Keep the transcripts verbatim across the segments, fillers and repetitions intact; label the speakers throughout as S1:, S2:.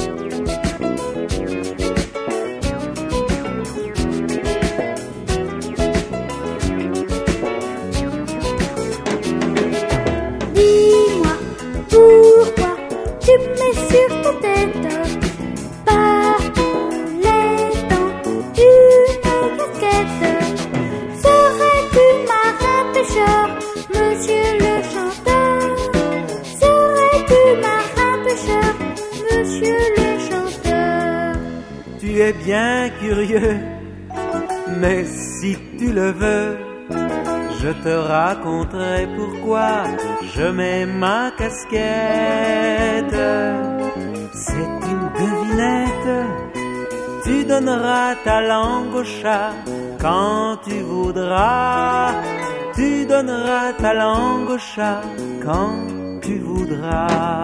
S1: Dis-moi pourquoi tu mets sur ta tête partout les temps une casquette. Serais-tu marin pêcheur, monsieur le chanteur? Serais-tu marin pêcheur, monsieur le chanteur?
S2: Tu es bien curieux, mais si tu le veux, je te raconterai pourquoi je mets ma casquette. C'est une devinette, tu donneras ta langue au chat quand tu voudras. Tu donneras ta langue au chat quand tu voudras.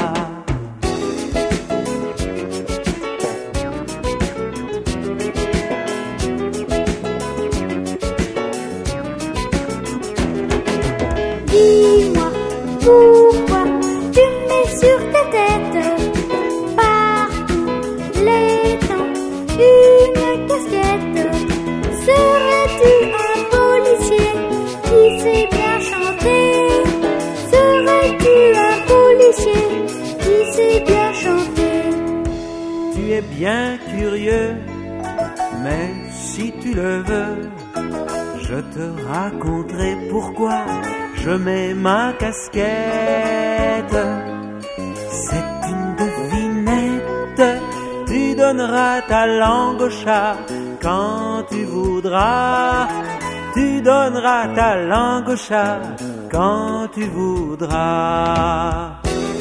S1: Dis-moi pourquoi tu mets sur ta tête partout les temps une casquette. Serais-tu un policier qui sait bien chanter? Serais-tu un policier qui sait bien chanter?
S2: Tu es bien curieux, mais si tu le veux, je te raconterai pourquoi je mets ma casquette. C'est une devinette, tu donneras ta langue au chat quand tu voudras. Tu donneras ta langue au chat quand tu voudras.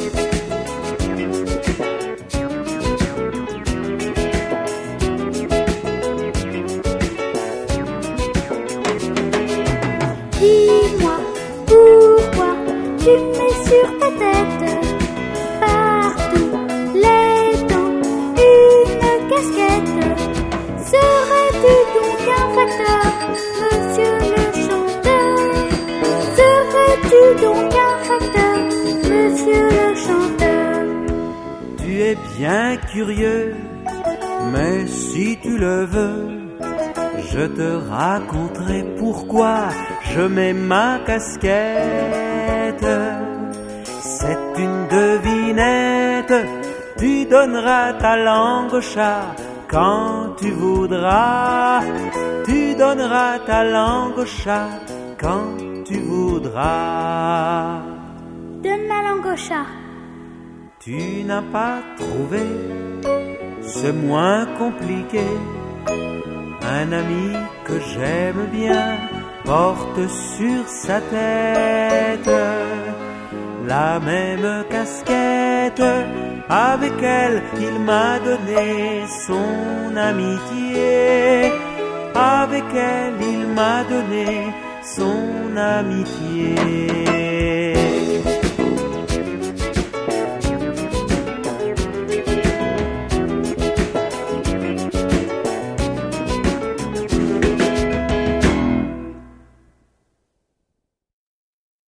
S1: Dis-moi pourquoi tu mets sur ta tête partout les temps une casquette. Serais-tu donc un facteur, monsieur le chanteur? Serais-tu donc un facteur, monsieur le chanteur?
S2: Tu es bien curieux, mais si tu le veux, je te raconterai pourquoi je mets ma casquette. C'est une devinette, tu donneras ta langue au chat quand tu voudras. Tu donneras ta langue au chat quand tu voudras.
S1: Donne ma langue au chat.
S2: Tu n'as pas trouvé, c'est moins compliqué. Un ami que j'aime bien porte sur sa tête la même casquette. Avec elle, il m'a donné son amitié. Avec elle, il m'a donné son amitié.